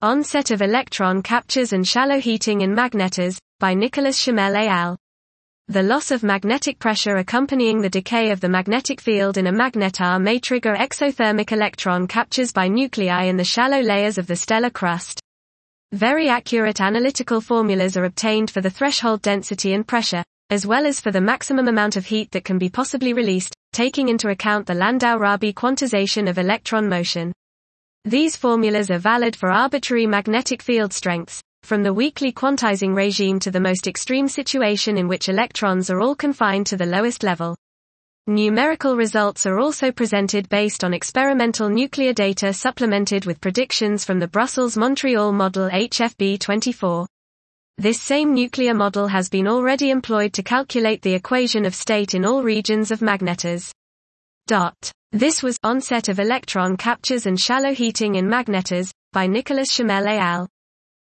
Onset of electron captures and shallow heating in magnetars, by Nicolas Chamel et al. The loss of magnetic pressure accompanying the decay of the magnetic field in a magnetar may trigger exothermic electron captures by nuclei in the shallow layers of the stellar crust. Very accurate analytical formulas are obtained for the threshold density and pressure, as well as for the maximum amount of heat that can be possibly released, taking into account the Landau-Rabi quantization of electron motion. These formulas are valid for arbitrary magnetic field strengths, from the weakly quantizing regime to the most extreme situation in which electrons are all confined to the lowest level. Numerical results are also presented based on experimental nuclear data supplemented with predictions from the Brussels-Montreal model HFB-24. This same nuclear model has been already employed to calculate the equation of state in all regions of magnetars. This was Onset of Electron Captures and Shallow Heating in Magnetars, by Nicolas Chamel et al.